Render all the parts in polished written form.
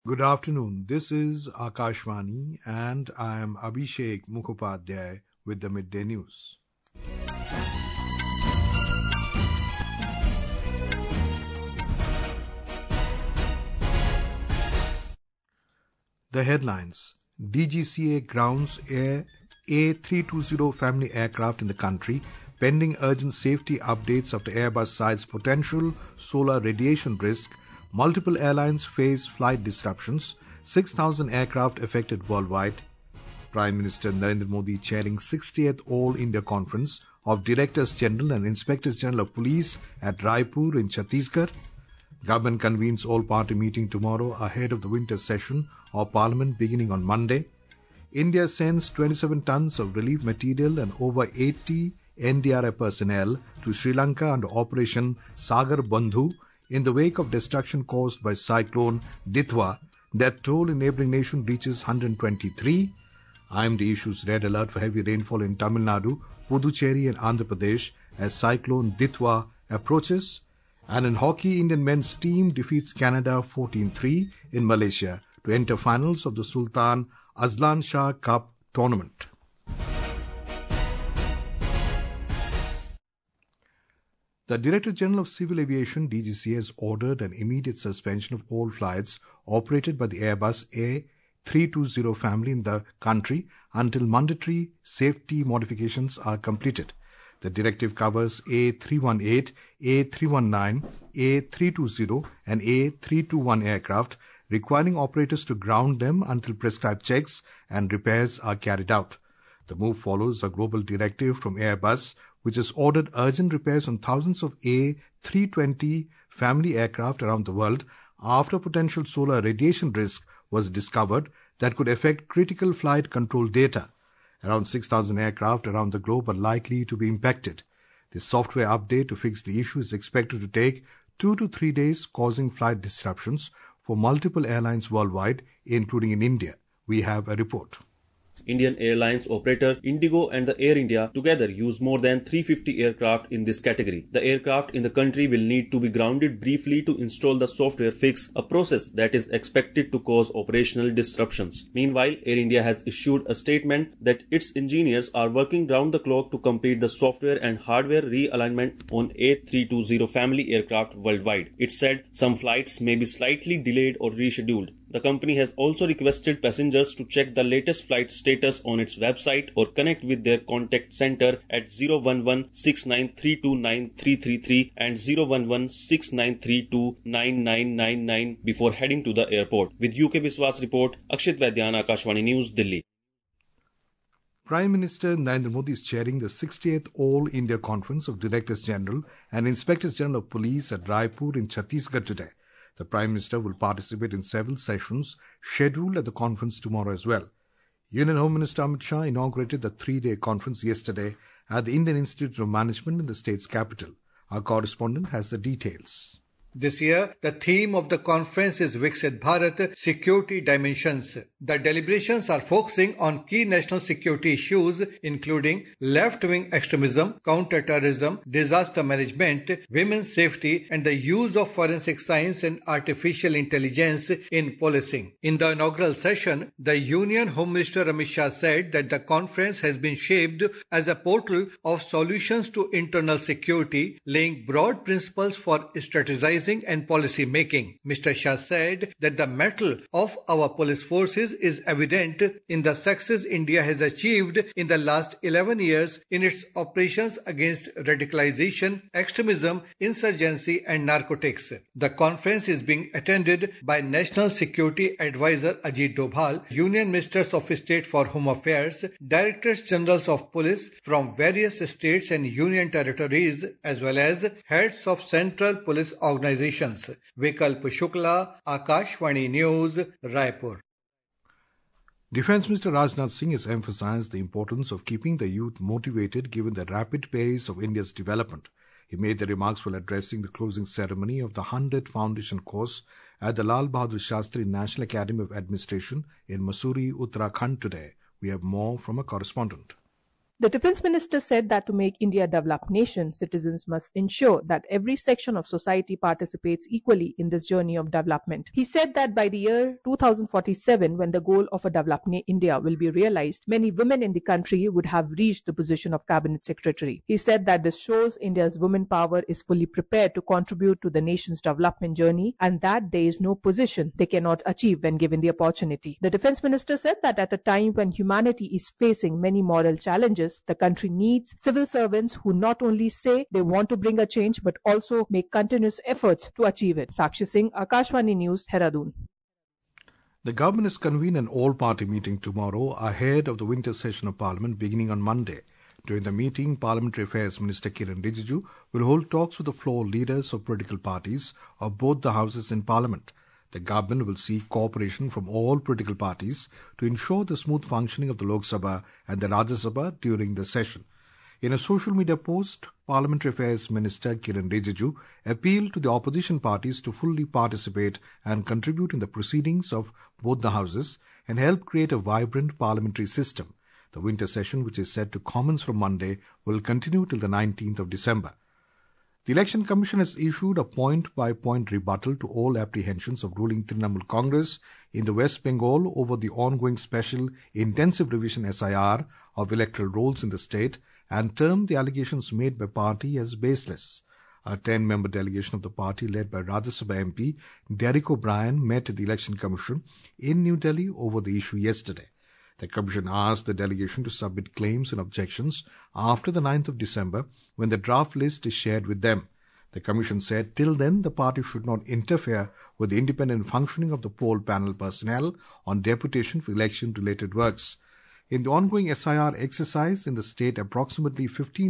Good afternoon. This is Akashvani and I am Abhishek Mukhopadhyay with the Midday News. The headlines: DGCA grounds A320 family aircraft in the country pending urgent safety updates after Airbus cites potential solar radiation risk. Multiple airlines face flight disruptions. 6,000 aircraft affected worldwide. Prime Minister Narendra Modi chairing 60th All India Conference of Directors General and Inspectors General of Police at Raipur in Chhattisgarh. Government convenes all-party meeting tomorrow ahead of the winter session of Parliament beginning on Monday. India sends 27 tons of relief material and over 80 NDRF personnel to Sri Lanka under Operation Sagar Bandhu in the wake of destruction caused by cyclone Ditwa. That toll in neighbouring nation reaches 123. IMD issues red alert for heavy rainfall in Tamil Nadu, Puducherry and Andhra Pradesh as cyclone Ditwa approaches. And in hockey, Indian men's team defeats Canada 14-3 in Malaysia to enter finals of the Sultan Azlan Shah Cup tournament. The Director General of Civil Aviation, DGCA, has ordered an immediate suspension of all flights operated by the Airbus A320 family in the country until mandatory safety modifications are completed. The directive covers A318, A319, A320 and A321 aircraft, requiring operators to ground them until prescribed checks and repairs are carried out. The move follows a global directive from Airbus, which has ordered urgent repairs on thousands of A320 family aircraft around the world after potential solar radiation risk was discovered that could affect critical flight control data. Around 6,000 aircraft around the globe are likely to be impacted. The software update to fix the issue is expected to take 2 to 3 days, causing flight disruptions for multiple airlines worldwide, including in India. We have a report. Indian Airlines operator Indigo and the Air India together use more than 350 aircraft in this category. The aircraft in the country will need to be grounded briefly to install the software fix, a process that is expected to cause operational disruptions. Meanwhile, Air India has issued a statement that its engineers are working round the clock to complete the software and hardware realignment on A320 family aircraft worldwide. It said some flights may be slightly delayed or rescheduled. The company has also requested passengers to check the latest flight status on its website or connect with their contact center at 011-6932-9333 and 011-6932-9999 before heading to the airport. With UK Biswas report, Akshit Vaidyan, Akashvani News, Delhi. Prime Minister Narendra Modi is chairing the 60th All India Conference of Directors General and Inspectors General of Police at Raipur in Chhattisgarh today. The Prime Minister will participate in several sessions scheduled at the conference tomorrow as well. Union Home Minister Amit Shah inaugurated the 3-day conference yesterday at the Indian Institute of Management in the state's capital. Our correspondent has the details. This year, the theme of the conference is Viksit Bharat Security Dimensions. The deliberations are focusing on key national security issues including left-wing extremism, counter-terrorism, disaster management, women's safety and the use of forensic science and artificial intelligence in policing. In the inaugural session, the Union Home Minister Amit Shah said that the conference has been shaped as a portal of solutions to internal security, laying broad principles for strategizing and policy making. Mr. Shah said that the mettle of our police forces is evident in the success India has achieved in the last 11 years in its operations against radicalization, extremism, insurgency and narcotics. The conference is being attended by National Security Advisor Ajit Doval, Union Ministers of State for Home Affairs, Directors Generals of Police from various states and union territories, as well as heads of central police organizations. Vikalp Shukla, Akashvani News, Raipur. Defence Minister Rajnath Singh has emphasised the importance of keeping the youth motivated given the rapid pace of India's development. He made the remarks while addressing the closing ceremony of the 100th Foundation course at the Lal Bahadur Shastri National Academy of Administration in Mussoorie, Uttarakhand today. We have more from a correspondent. The defense minister said that to make India a developed nation, citizens must ensure that every section of society participates equally in this journey of development. He said that by the year 2047, when the goal of a developed India will be realized, many women in the country would have reached the position of cabinet secretary. He said that this shows India's women power is fully prepared to contribute to the nation's development journey and that there is no position they cannot achieve when given the opportunity. The defense minister said that at a time when humanity is facing many moral challenges, the country needs civil servants who not only say they want to bring a change but also make continuous efforts to achieve it. Sakshi Singh, Akashvani News, Dehradun. The government has convened an all-party meeting tomorrow ahead of the winter session of Parliament beginning on Monday. During the meeting, Parliamentary Affairs Minister Kiren Rijiju will hold talks with the floor leaders of political parties of both the houses in Parliament. The government will seek cooperation from all political parties to ensure the smooth functioning of the Lok Sabha and the Rajya Sabha during the session. In a social media post, Parliamentary Affairs Minister Kiren Rijiju appealed to the opposition parties to fully participate and contribute in the proceedings of both the houses and help create a vibrant parliamentary system. The winter session, which is set to commence from Monday, will continue till the 19th of December. The Election Commission has issued a point-by-point rebuttal to all apprehensions of ruling Trinamool Congress in the West Bengal over the ongoing special intensive revision SIR of electoral rolls in the state and termed the allegations made by party as baseless. A 10-member delegation of the party led by Rajya Sabha MP Derek O'Brien met the Election Commission in New Delhi over the issue yesterday. The Commission asked the delegation to submit claims and objections after the 9th of December when the draft list is shared with them. The Commission said till then the party should not interfere with the independent functioning of the poll panel personnel on deputation for election-related works. In the ongoing SIR exercise in the state, approximately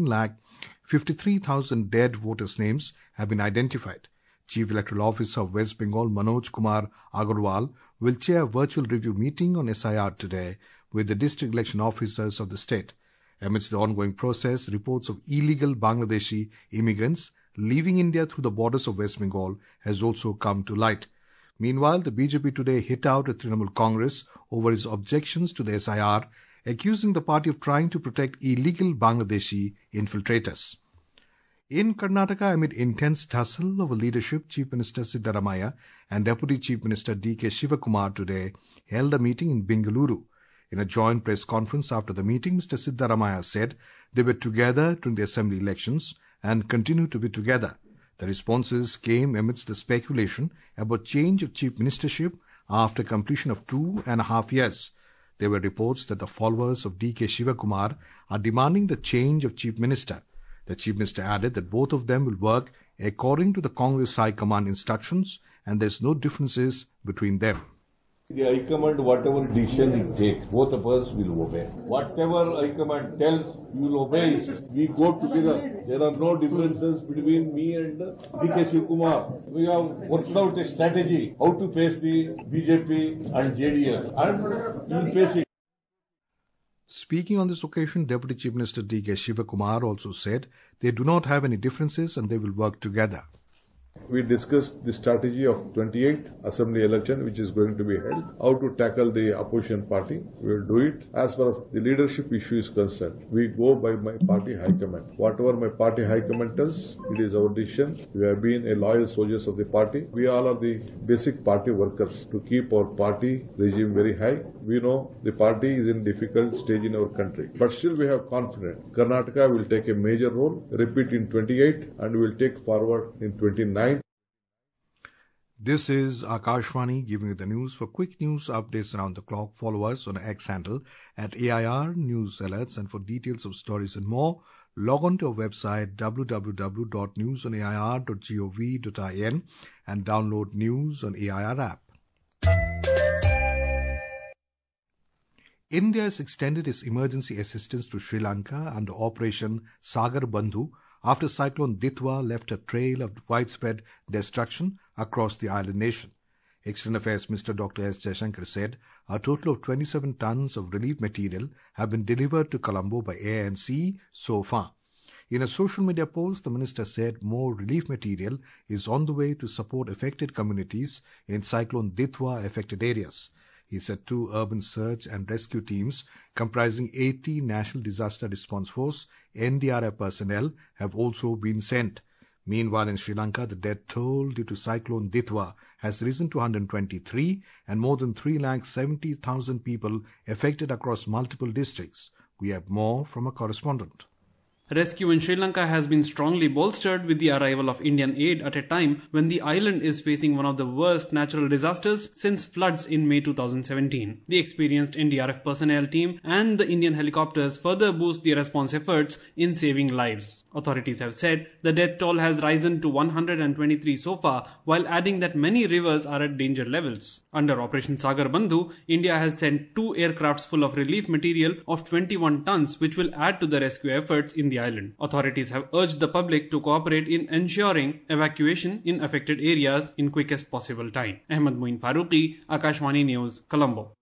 15,53,000 dead voters' names have been identified. Chief Electoral Officer of West Bengal Manoj Kumar Agarwal will chair a virtual review meeting on SIR today with the district election officers of the state. Amidst the ongoing process, reports of illegal Bangladeshi immigrants leaving India through the borders of West Bengal has also come to light. Meanwhile, the BJP today hit out at Trinamool Congress over its objections to the SIR, accusing the party of trying to protect illegal Bangladeshi infiltrators. In Karnataka, amid intense tussle over leadership, Chief Minister Siddaramaiah and Deputy Chief Minister D.K. Shivakumar today held a meeting in Bengaluru. In a joint press conference after the meeting, Mr. Siddaramaiah said they were together during the assembly elections and continue to be together. The responses came amidst the speculation about change of chief ministership after completion of 2.5 years. There were reports that the followers of D.K. Shivakumar are demanding the change of chief minister. The chief minister added that both of them will work according to the Congress High Command instructions and there is no differences between them. The High Command, whatever decision it takes, both of us will obey. Whatever High Command tells, you will obey. We go together. There are no differences between me and D.K. Shivakumar. We have worked out a strategy how to face the BJP and JDS, and we will face it. Speaking on this occasion, Deputy Chief Minister D.K. Shivakumar also said they do not have any differences and they will work together. We discussed the strategy of 28 assembly election which is going to be held, how to tackle the opposition party. We will do it. As far as the leadership issue is concerned, we go by my party high command. Whatever my party high command tells, it is our decision. We have been a loyal soldiers of the party. We all are the basic party workers to keep our party regime very high. We know the party is in difficult stage in our country, but still we have confidence. Karnataka will take a major role, repeat in 28 and will take forward in 29. This is Akashvani giving you the news. For quick news updates around the clock, follow us on X handle at AIR News Alerts, and for details of stories and more, log on to our website www.newsonair.gov.in and download News on AIR app. India has extended its emergency assistance to Sri Lanka under Operation Sagar Bandhu after Cyclone Ditwa left a trail of widespread destruction across the island nation. External Affairs Minister Dr. S. Jaishankar said a total of 27 tons of relief material have been delivered to Colombo by air and sea so far. In a social media post, the minister said more relief material is on the way to support affected communities in Cyclone Ditwa affected areas. He said 2 urban search and rescue teams comprising 80 National Disaster Response Force NDRF personnel have also been sent. Meanwhile, in Sri Lanka, the death toll due to cyclone Ditwa has risen to 123 and more than 370,000 people affected across multiple districts. We have more from a correspondent. Rescue in Sri Lanka has been strongly bolstered with the arrival of Indian aid at a time when the island is facing one of the worst natural disasters since floods in May 2017. The experienced NDRF personnel team and the Indian helicopters further boost the response efforts in saving lives. Authorities have said the death toll has risen to 123 so far, while adding that many rivers are at danger levels. Under Operation Sagar Bandhu, India has sent 2 aircrafts full of relief material of 21 tons, which will add to the rescue efforts in the island. Authorities have urged the public to cooperate in ensuring evacuation in affected areas in quickest possible time. Ahmed Moin Farooqi, Akashvani News, Colombo.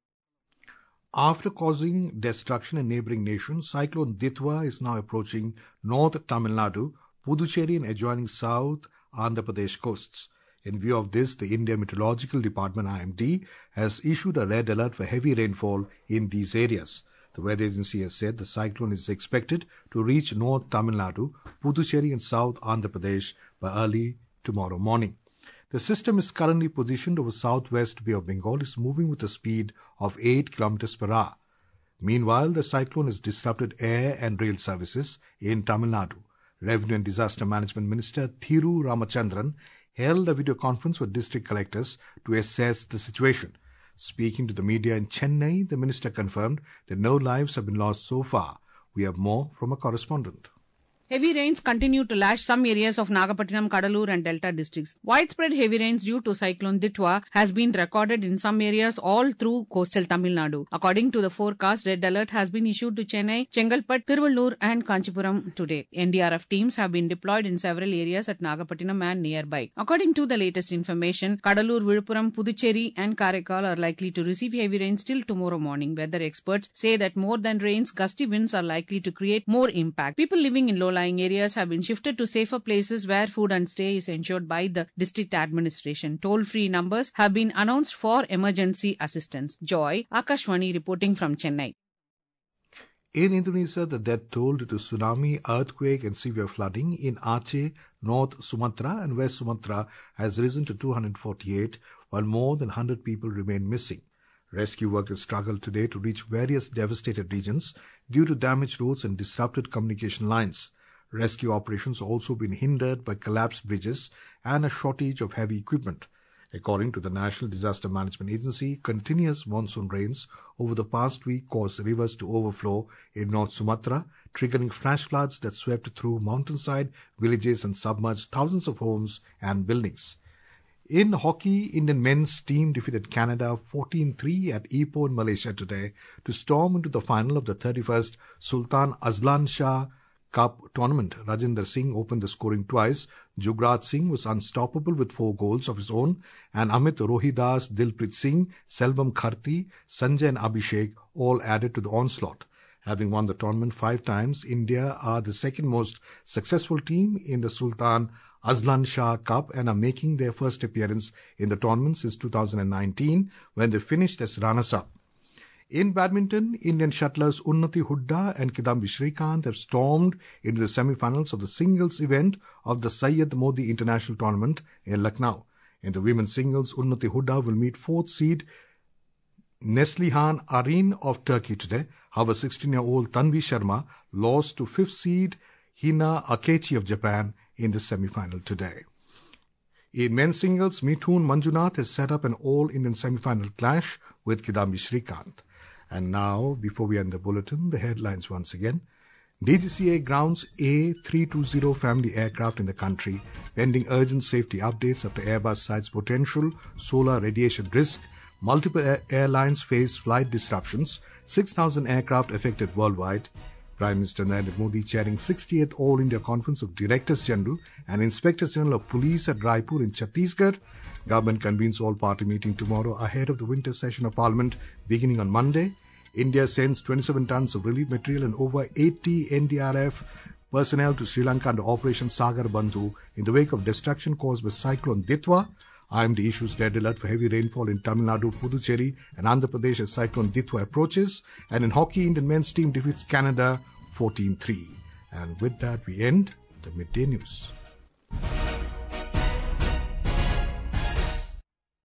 After causing destruction in neighbouring nations, Cyclone Ditwa is now approaching North Tamil Nadu, Puducherry and adjoining South Andhra Pradesh coasts. In view of this, the India Meteorological Department IMD has issued a red alert for heavy rainfall in these areas. The weather agency has said the cyclone is expected to reach North Tamil Nadu, Puducherry and South Andhra Pradesh by early tomorrow morning. The system is currently positioned over southwest Bay of Bengal, is moving with a speed of 8 km per hour. Meanwhile, the cyclone has disrupted air and rail services in Tamil Nadu. Revenue and Disaster Management Minister Thiru Ramachandran held a video conference with district collectors to assess the situation. Speaking to the media in Chennai, the minister confirmed that no lives have been lost so far. We have more from a correspondent. Heavy rains continue to lash some areas of Nagapattinam, Kadalur and Delta districts. Widespread heavy rains due to cyclone Ditwa has been recorded in some areas all through coastal Tamil Nadu. According to the forecast, red alert has been issued to Chennai, Chengalpattu, Tiruvallur and Kanchipuram today. NDRF teams have been deployed in several areas at Nagapattinam and nearby. According to the latest information, Kadalur, Viluppuram, Puducherry and Karaikal are likely to receive heavy rains till tomorrow morning. Weather experts say that more than rains, gusty winds are likely to create more impact. People living in low-lying areas have been shifted to safer places where food and stay is ensured by the district administration. Toll-free numbers have been announced for emergency assistance. Joy, Akashvani reporting from Chennai. In Indonesia, the death toll due to tsunami, earthquake and severe flooding in Aceh, North Sumatra and West Sumatra has risen to 248, while more than 100 people remain missing. Rescue workers struggled today to reach various devastated regions due to damaged roads and disrupted communication lines. Rescue operations have also been hindered by collapsed bridges and a shortage of heavy equipment. According to the National Disaster Management Agency, continuous monsoon rains over the past week caused rivers to overflow in North Sumatra, triggering flash floods that swept through mountainside villages and submerged thousands of homes and buildings. In hockey, Indian men's team defeated Canada 14-3 at Ipoh in Malaysia today to storm into the final of the 31st Sultan Azlan Shah Cup tournament. Rajinder Singh opened the scoring twice. Jugraj Singh was unstoppable with 4 goals of his own, and Amit Rohidas, Dilpreet Singh, Selvam Kharti, Sanjay and Abhishek all added to the onslaught. Having won the tournament 5 times, India are the second most successful team in the Sultan Azlan Shah Cup and are making their first appearance in the tournament since 2019 when they finished as runners-up. In badminton, Indian shuttlers Unnati Hooda and Kidambi Shrikant have stormed into the semi-finals of the singles event of the Syed Modi International Tournament in Lucknow. In the women's singles, Unnati Hooda will meet 4th seed Neslihan Arin of Turkey today. However, 16-year-old Tanvi Sharma lost to 5th seed Hina Akechi of Japan in the semi-final today. In men's singles, Mithun Manjunath has set up an all-Indian semi-final clash with Kidambi Shrikant. And now, before we end the bulletin, the headlines once again. DGCA grounds A320 family aircraft in the country, pending urgent safety updates after Airbus cites potential solar radiation risk. Multiple airlines face flight disruptions. 6,000 aircraft affected worldwide. Prime Minister Narendra Modi chairing 68th All India Conference of Directors General and Inspectors General of Police at Raipur in Chhattisgarh. Government convenes all-party meeting tomorrow ahead of the winter session of Parliament beginning on Monday. India sends 27 tons of relief material and over 80 NDRF personnel to Sri Lanka under Operation Sagar Bandhu in the wake of destruction caused by cyclone Ditwa. IMD issues red alert for heavy rainfall in Tamil Nadu, Puducherry and Andhra Pradesh as cyclone Ditwa approaches. And in hockey, Indian men's team defeats Canada 14-3. And with that, we end the Midday News.